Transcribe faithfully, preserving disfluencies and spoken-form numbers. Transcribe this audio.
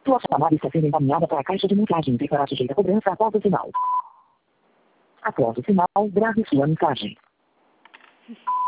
Sua chamada está sendo encaminhada para a caixa de mensagem e ficará sujeita a cobrança após o sinal. Após o sinal, grave sua mensagem.